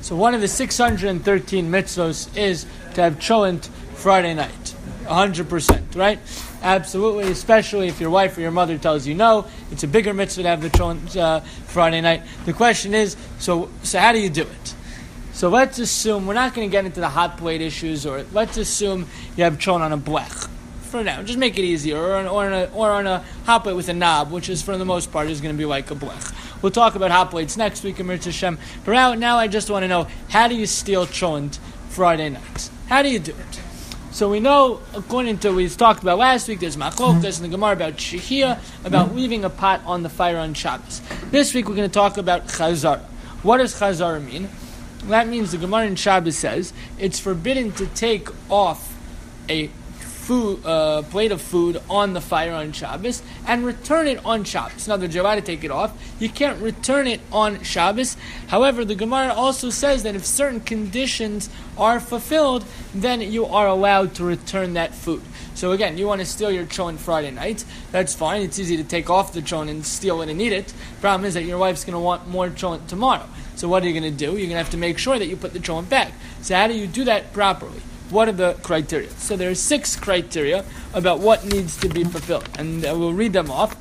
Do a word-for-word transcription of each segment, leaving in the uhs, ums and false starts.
So one of the six hundred thirteen mitzvos is to have cholent Friday night. one hundred percent, right? Absolutely, especially if your wife or your mother tells you no. It's a bigger mitzvah to have the cholent uh, Friday night. The question is, so so how do you do it? So let's assume, we're not going to get into the hot plate issues, or let's assume you have cholent on a blech. For now, just make it easier, or on, or, on a, or on a hot plate with a knob, which is for the most part is going to be like a blech. We'll talk about hot plates next week in Mirza Hashem. But now, now I just want to know, how do you steal cholent Friday nights? How do you do it? So we know, according to what we talked about last week, there's machlokas in the Gemara about shehiyah, about leaving a pot on the fire on Shabbos. This week we're going to talk about chazara. What does chazara mean? That means the Gemara in Shabbos says it's forbidden to take off a food, uh, plate of food on the fire on Shabbos and return it on Shabbos. In other words, you're allowed to take it off. You can't return it on Shabbos. However, the Gemara also says that if certain conditions are fulfilled, then you are allowed to return that food. So again, you want to steal your cholent Friday night. That's fine. It's easy to take off the cholent and steal it and eat it. Problem is that your wife's going to want more cholent tomorrow. So what are you going to do? You're going to have to make sure that you put the cholent back. So how do you do that properly? What are the criteria? So there are six criteria about what needs to be fulfilled. And uh, we'll read them off.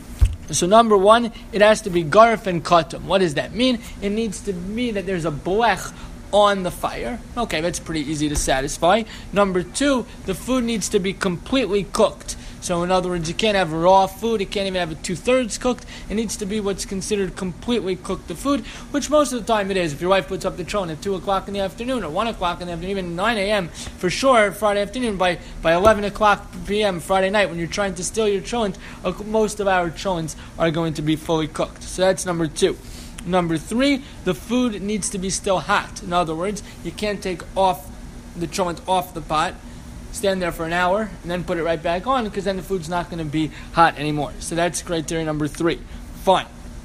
So number one, it has to be garf and katum. What does that mean? It needs to be that there's a blech on the fire. Okay, that's pretty easy to satisfy. Number two, the food needs to be completely cooked. So in other words, you can't have raw food, you can't even have it two-thirds cooked. It needs to be what's considered completely cooked the food, which most of the time it is. If your wife puts up the cholent at two o'clock in the afternoon, or one o'clock in the afternoon, even nine a.m., for sure, Friday afternoon, by, by eleven o'clock p.m. Friday night, when you're trying to steal your cholent, uh, most of our cholents are going to be fully cooked. So that's number two. Number three, the food needs to be still hot. In other words, you can't take off the cholent off the pot, stand there for an hour, and then put it right back on, because then the food's not going to be hot anymore. So that's criteria number three. Fine.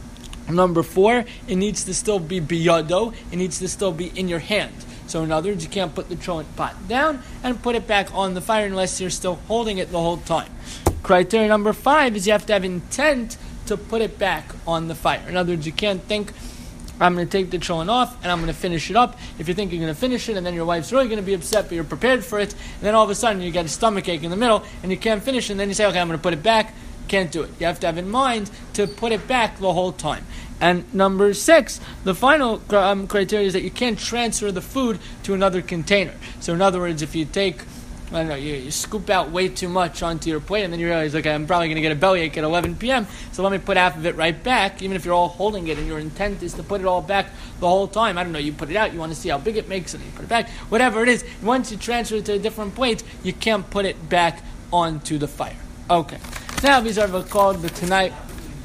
Number four, it needs to still be biyado. It needs to still be in your hand. So in other words, you can't put the cholent pot down and put it back on the fire unless you're still holding it the whole time. Criteria number five is you have to have intent to put it back on the fire. In other words, you can't think, I'm going to take the cholent off and I'm going to finish it up. If you think you're going to finish it and then your wife's really going to be upset, but you're prepared for it, and then all of a sudden you get a stomach ache in the middle and you can't finish it, and then you say, okay, I'm going to put it back. Can't do it. You have to have in mind to put it back the whole time. And number six, the final um, criteria is that you can't transfer the food to another container. So in other words, if you take, I don't know, you, you scoop out way too much onto your plate, and then you realize, okay, I'm probably going to get a bellyache at eleven p.m., so let me put half of it right back, even if you're all holding it and your intent is to put it all back the whole time. I don't know, you put it out, you want to see how big it makes, and you put it back, whatever it is. Once you transfer it to a different plate, you can't put it back onto the fire. Okay. Now these are called the tonight.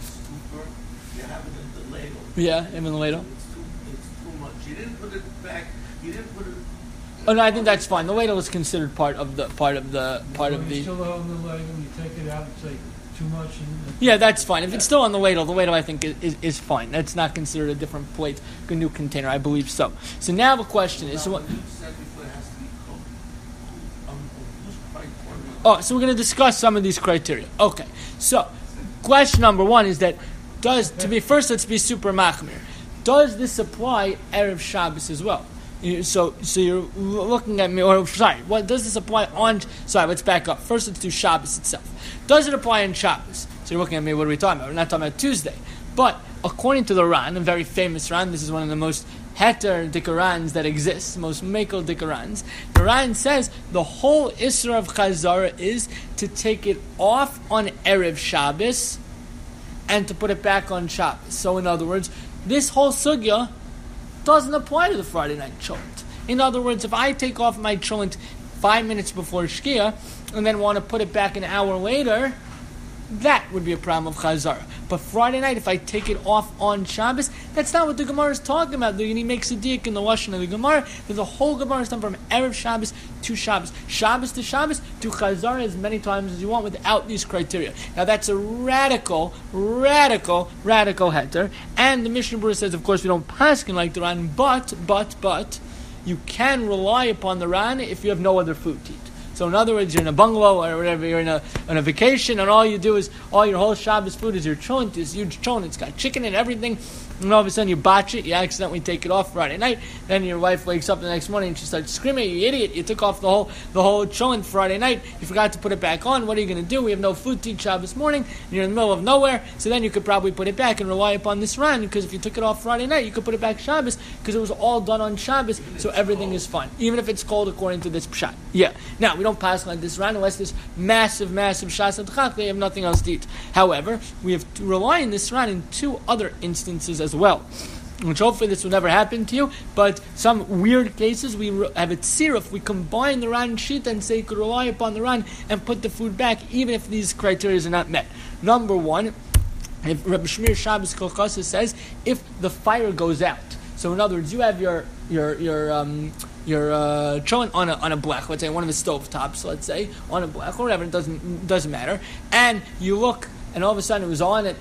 Yeah, in the ladle. It's too, it's too much. You didn't put it back. You didn't put it. Oh no, I think that's fine. The ladle is considered part of the part of the part when of the. You still on the ladle, you take it out and say too much. And Yeah, that's fine. If it's still on the ladle, the ladle I think is, is, is fine. That's not considered a different plate, a new container. I believe so. So now the question is, so what? You said before it has to be cooked. Um, who's criteria? Oh, so we're going to discuss some of these criteria. Okay. So, question number one is that does to be first. Let's be super machmir. Does this apply erev Shabbos as well? You- So, so you're looking at me, or sorry, what does this apply on? Sorry, let's back up. First, let's do Shabbos itself. Does it apply on Shabbos? So you're looking at me. What are we talking about? We're not talking about Tuesday. But according to the Ran, a very famous Ran, this is one of the most heter dikarans that exists, most mekel dikarans. The Ran says the whole Isra of Chazara is to take it off on erev Shabbos and to put it back on Shabbos. So in other words, this whole sugya doesn't apply to the Friday night cholent. In other words, if I take off my cholent five minutes before Shkia and then want to put it back an hour later, that would be a problem of Chazara. But Friday night, if I take it off on Shabbos, that's not what the Gemara is talking about. And he makes a diak in the Lashon of the Gemara that the whole Gemara is done from erev Shabbos to Shabbos, Shabbos to Shabbos, to Chazara as many times as you want without these criteria. Now that's a radical, radical, radical heter. And the Mishnah Berurah says, of course, we don't paskin like the Ran, but, but, but, you can rely upon the Ran if you have no other food to eat. So in other words, you're in a bungalow or whatever, you're in a on a vacation, and all you do is all your whole Shabbos food is your cholent, this huge cholent. It's got chicken and everything. And all of a sudden you botch it, you accidentally take it off Friday night. Then your wife wakes up the next morning and she starts screaming, "You idiot! You took off the whole the whole cholent Friday night. You forgot to put it back on. What are you going to do? We have no food to eat Shabbos morning, and you're in the middle of nowhere. So then you could probably put it back and rely upon this ran, because if you took it off Friday night, you could put it back Shabbos, because it was all done on Shabbos, so everything is fine, even if it's cold according to this pshat. Yeah. Now we don't pass like this ran unless there's massive, massive shas adchak. They have nothing else to eat. However, we have to rely on this ran in two other instances as well, which hopefully this will never happen to you, but some weird cases we have a tziruf, we combine the ran sheet and say you could rely upon the ran and put the food back even if these criteria are not met. Number one, if Rabbi Shmir Shabbos Kolchasa says, if the fire goes out. So in other words, you have your your your um your uh, cholent on a on a blech, let's say one of the stove tops, let's say on a blech or whatever, it doesn't doesn't matter, and you look. And all of a sudden it was on at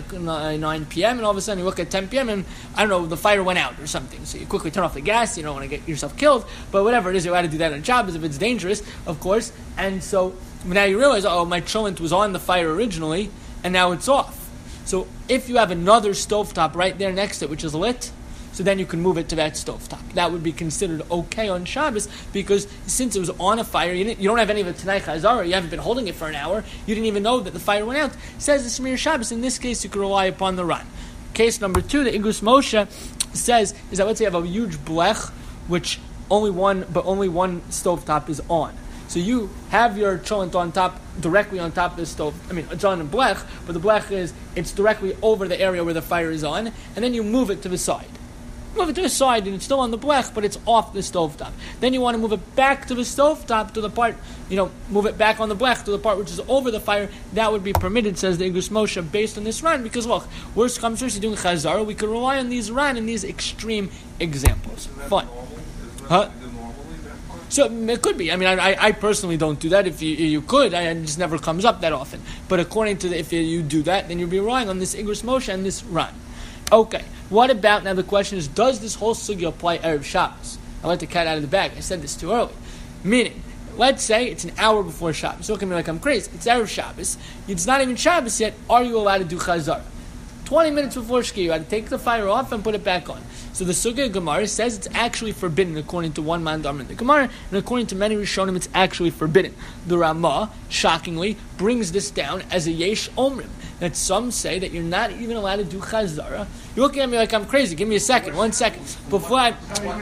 nine p.m. and all of a sudden you look at ten p.m. and, I don't know, the fire went out or something. So you quickly turn off the gas. You don't want to get yourself killed. But whatever it is, you're allowed to do that on Shabbos if it's dangerous, of course. And so now you realize, oh, my cholent was on the fire originally and now it's off. So if you have another stovetop right there next to it, which is lit, so then you can move it to that stovetop. That would be considered okay on Shabbos, because since it was on a fire, you, didn't, you don't have any of the Tanai Chazara, you haven't been holding it for an hour, you didn't even know that the fire went out. Says the Shmir Shabbos, in this case you can rely upon the ran. Case number two, the Igus Moshe says, is that let's say you have a huge blech, which only one, but only one stovetop is on. So you have your cholent on top, directly on top of the stove. I mean, it's on a blech, but the blech is, it's directly over the area where the fire is on, and then you move it to the side. Move it to the side and it's still on the blech, but it's off the stovetop. Then you want to move it back to the stovetop, to the part, you know, move it back on the blech to the part which is over the fire. That would be permitted, says the Igus Moshe, based on this ran, because look, worst comes to worst, you're doing chazara, we could rely on these ran in these extreme examples. Fine. Huh? So it could be. I mean, I, I personally don't do that. If you you could, I, it just never comes up that often. But according to the, if you do that, then you'll be relying on this Igus Moshe and this ran. Okay, what about, now the question is, does this whole sugya apply Erev Shabbos? I let the cat out of the bag, I said this too early. Meaning, let's say it's an hour before Shabbos. Look at me like I'm crazy. It's Erev Shabbos. It's not even Shabbos yet. Are you allowed to do Chazar? twenty minutes before Shkia, you had to take the fire off and put it back on. So the Sugya Gemara says it's actually forbidden according to one man Dharma in the Gemara, and according to many Rishonim, it's actually forbidden. The Ramah, shockingly, brings this down as a Yesh Omrim, that some say that you're not even allowed to do Chazara. You're looking at me like I'm crazy. Give me a second, one second. Before I,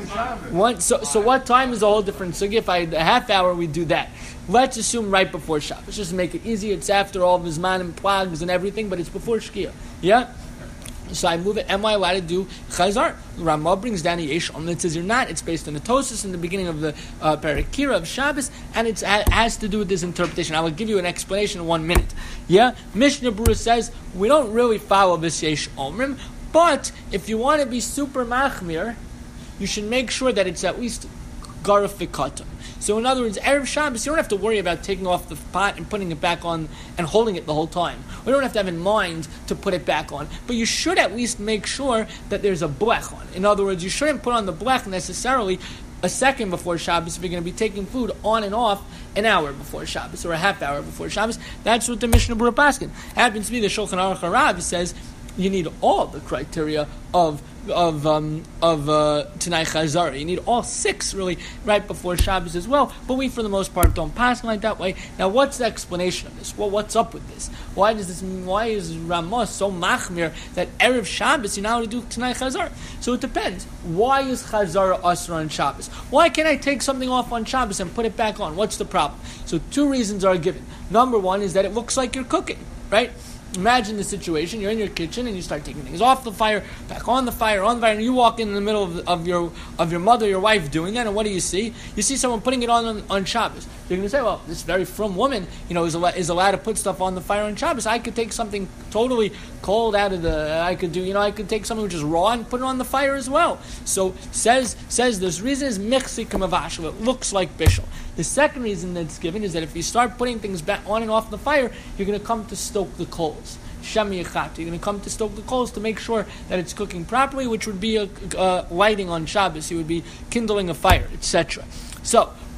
one, so, so what time is a whole different Sugya? If I had a half hour, we do that. Let's assume right before Shabbos. Just to make it easy, it's after all of his man and plagues and everything, but it's before Shkia. Yeah? So I move it. Am I allowed to do Chazar? Ramah brings down a Yesh Om that says you're not. It's based on the Tosas in the beginning of the uh, Parakira of Shabbos, and it has to do with this interpretation. I will give you an explanation in one minute. Yeah? Mishnah Berurah says we don't really follow this Yesh Omrim, but if you want to be super machmir, you should make sure that it's at least garafikatum. So in other words, Erev Shabbos, you don't have to worry about taking off the pot and putting it back on and holding it the whole time. We don't have to have in mind to put it back on. But you should at least make sure that there's a blech on. In other words, you shouldn't put on the blech necessarily a second before Shabbos if you're going to be taking food on and off an hour before Shabbos or a half hour before Shabbos. That's what the Mishnah Berurah Paskin. Happens to be the Shulchan Aruch Harav says you need all the criteria of of um, of uh, Tanai Chazara. You need all six really right before Shabbos as well. But we, for the most part, don't pass like that way. Now, what's the explanation of this? Well, what's up with this? Why does this? Why is Ramah so machmir that Erev Shabbos you now to do Tanai Chazara? So it depends. Why is Chazara asra on Shabbos? Why can't I take something off on Shabbos and put it back on? What's the problem? So two reasons are given. Number one is that it looks like you're cooking, right? Imagine the situation, you're in your kitchen and you start taking things off the fire, back on the fire, on the fire, and you walk in, in the middle of, of your of your mother, your wife doing that, and what do you see? You see someone putting it on on, on Shabbos. You're going to say, well, this very frum woman, you know, is, al- is allowed to put stuff on the fire on Shabbos. I could take something totally cold out of the, I could do, you know, I could take something which is raw and put it on the fire as well. So, says, says this reason is mechzik mavashel. It looks like bishul. The second reason that's given is that if you start putting things back on and off the fire, you're going to come to stoke the coals. Shemi Yechat. You're going to come to stoke the coals to make sure that it's cooking properly, which would be a, a lighting on Shabbos. You would be kindling a fire, et cetera. So,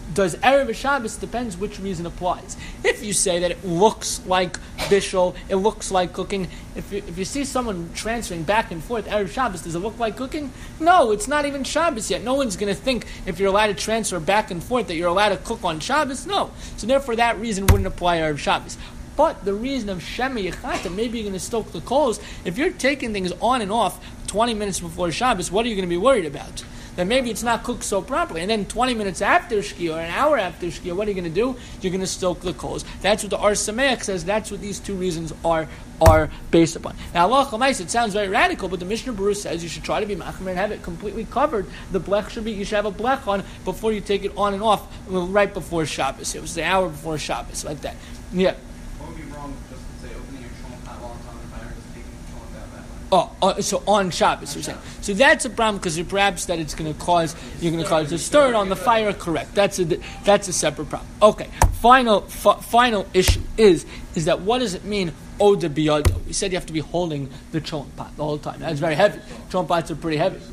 Does Erev Shabbos, depends which reason applies. If you say that it looks like bishul, it looks like cooking, if you, if you see someone transferring back and forth Erev Shabbos, does it look like cooking? No, it's not even Shabbos yet. No one's going to think if you're allowed to transfer back and forth that you're allowed to cook on Shabbos. No. So therefore that reason wouldn't apply Erev Shabbos. But the reason of Shema Yechata, maybe you're going to stoke the coals, if you're taking things on and off twenty minutes before Shabbos, what are you going to be worried about? Then maybe it's not cooked so properly. And then twenty minutes after Shkia or an hour after Shkia, what are you going to do? You're going to stoke the coals. That's what the Ar Sameach says. That's what these two reasons are are based upon. Now, Allah Chamais, it sounds very radical, but the Mishnah Berurah says you should try to be machmer and have it completely covered. The blech should be, you should have a blech on before you take it on and off, well, right before Shabbos. It was the hour before Shabbos, like that. Yeah. What would be wrong just to say opening your shulchan pot while it's on the fire and just taking the shulchan out that way? Oh, uh, so on Shabbos, you're saying. So that's a problem because perhaps that it's going to cause you're going to cause to stir it on the fire. Correct. That's a that's a separate problem. Okay. Final f- final issue is is that what does it mean? Oda biyado. We said you have to be holding the cholent pot the whole time. That's very heavy. Cholent pots are pretty heavy.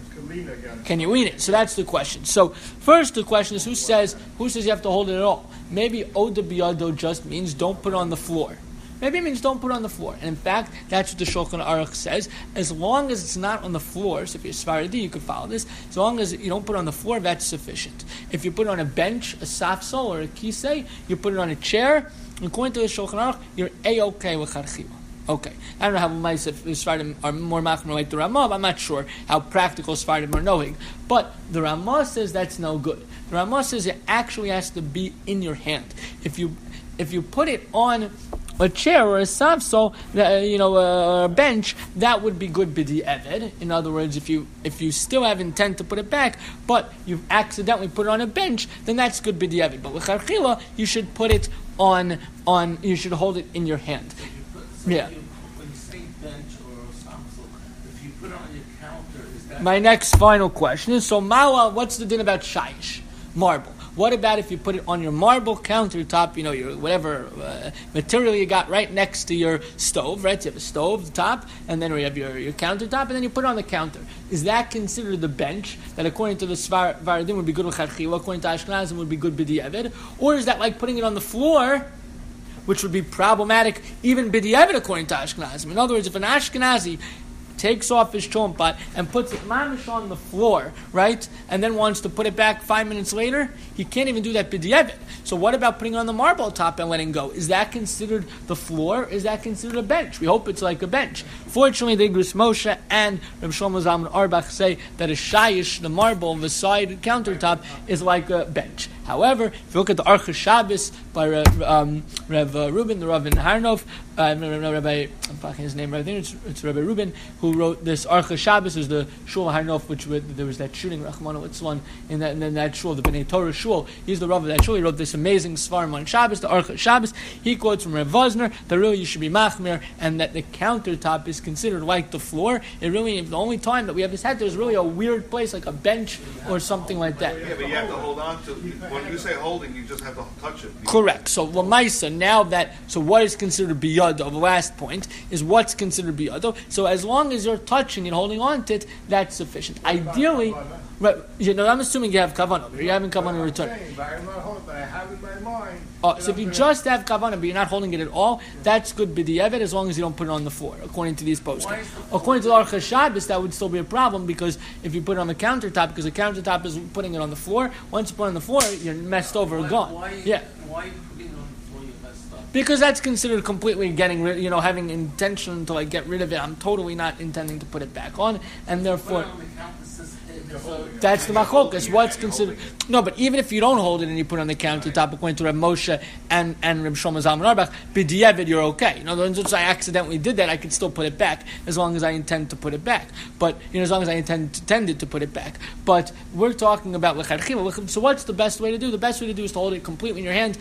Can you eat it? So that's the question. So first the question is who says who says you have to hold it at all? Maybe Oda biyado just means don't put it on the floor. Maybe it means don't put it on the floor. And in fact, that's what the Shulchan Aruch says. As long as it's not on the floor, so if you're Sfaradi, you can follow this. As long as you don't put it on the floor, that's sufficient. If you put it on a bench, a safsol, or a kisei, you put it on a chair, according to the Shulchan Aruch, you're A-okay with charchila. Okay. I don't know how Maisa Sfardim are more machmer like the Ramah, I'm not sure how practical Sfardim are knowing. But the Ramah says that's no good. The Ramah says it actually has to be in your hand. If you if you put it on a chair or a safsol, uh, you know, a bench, that would be good b'di eved. In other words, if you if you still have intent to put it back, but you've accidentally put it on a bench, then that's good b'di eved. But with charchila, you should put it on on. You should hold it in your hand. So you put, so Yeah. You, when you say bench or samsel, if you put it on your counter, is that My next final question is: so Mala, what's the din about shayish, marble? What about if you put it on your marble countertop, you know, your whatever uh, material you got right next to your stove, right? So you have a stove, the top, and then you have your, your countertop, and then you put it on the counter. Is that considered the bench that according to the Svar Varadim would be good with Charchila, according to Ashkenazim would be good b'di'evid? Or is that like putting it on the floor, which would be problematic even b'di'evid according to Ashkenazim? In other words, if an Ashkenazi takes off his cholent pot and puts it mamish on the floor, right, and then wants to put it back five minutes later, he can't even do that b'di'evid. So what about putting it on the marble top and letting go? Is that considered the floor? Is that considered a bench? We hope it's like a bench. Fortunately, the Igros Moshe and Reb Shlomo Zalman Auerbach say that a shayish, the marble of the side countertop, is like a bench. However, if you look at the Archa Shabbos by Rev, um, Rev uh, Rubin, the Rav in Harnov, uh, Rabbi, I'm fucking his name, I think it's, it's Rabbi Rubin, who wrote this Archa Shabbos, is the Shul Harnov, which there was that shooting, Rachmana Litzlan, in that, in that shul, the Bnei Torah shul. He's the Rav of that shul. He wrote this amazing Svarim on Shabbos, the Archa Shabbos. He quotes from Rev Vosner that really you should be machmir, and that the countertop is considered like the floor. It really, the only time that we have this hat, there's really a weird place, like a bench or something like that. Yeah, but you have to hold on to. When you say holding, you just have to touch it. Correct. So Lamaisa, now that, so what is considered biyado, the last point, is what's considered biyado. So as long as you're touching and holding on to it, that's sufficient. Ideally, right, you know, I'm assuming you have kavanah, but you're having kavanah in return. I'm not holding, but I have in my mind. Oh, so if you just have kavanah, but you're not holding it at all, that's good b'di'evet as long as you don't put it on the floor, according to these posts. According to the Archa Shabbos, that would still be a problem, because if you put it on the countertop, because the countertop is putting it on the floor, once you put it on the floor, you're messed over and gone. Why, Yeah. why are you putting it on the floor? You messed up. Because that's considered completely getting rid, you know, having intention to like get rid of it. I'm totally not intending to put it back on, and Put therefore it on the counter, says, uh, so- that's the machokas. What's considered no, but even if you don't hold it and you put it on the countertop, according to Reb Moshe and and Reb Shlomo Zalman Auerbach, b'di'evid you're okay. In other words, if I accidentally did that, I could still put it back as long as I intend to put it back. But you know, as long as I intend intended to put it back. But we're talking about lecharchila. So what's the best way to do? The best way to do is to hold it completely in your hand.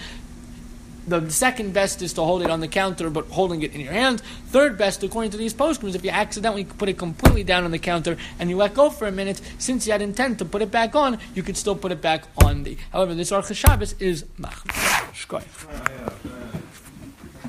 The second best is to hold it on the counter, but holding it in your hand. Third best, according to these postscripts, if you accidentally put it completely down on the counter and you let go for a minute, since you had intent to put it back on, you could still put it back on the. However, this Archa Shabbos is machmir.